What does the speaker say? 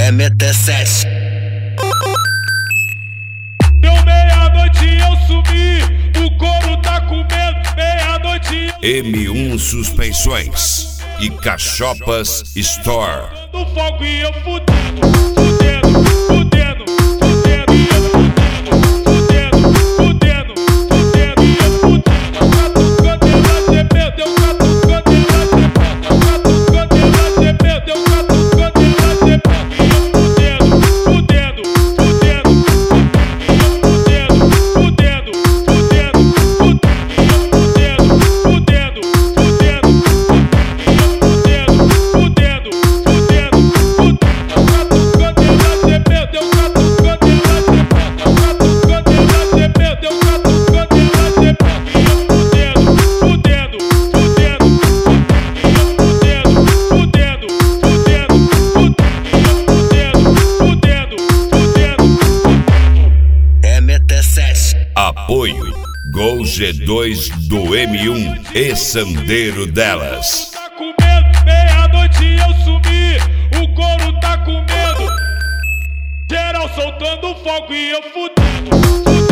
MT7. Deu meia-noite eu sumi, o couro tá comendo, meia-noite eu M1 Suspensões e Cachopas Store. do fogo e eu fudendo, fudendo, fudendo, fudendo, e eu fudendo, fudendo, fudendo, e eu fudendo. Catucando ela gemeu, deu catucando ela gemeu, catucando ela gemeu, deu catucando ela gemeu, e eu fudendo, fudendo, fudendo, e eu fudendo, fudendo, fudendo, e eu fudendo, fudendo, fudendo, e eu fudendo, fudendo, fudendo, catucando ela gemeu, deu catucando ela gemeu, catucando ela gemeu, deu catucando ela gemeu, e eu fudendo, fudendo, fudendo, e eu fudendo, fudendo, fudendo, e eu fudendo, fudendo, fudendo. MT7. Apoio Gol G2 do M1 e Sandeiro delas. Tá com medo, meia-noite eu sumi, o couro tá com medo. Geral soltando fogo e eu fudendo, fudendo.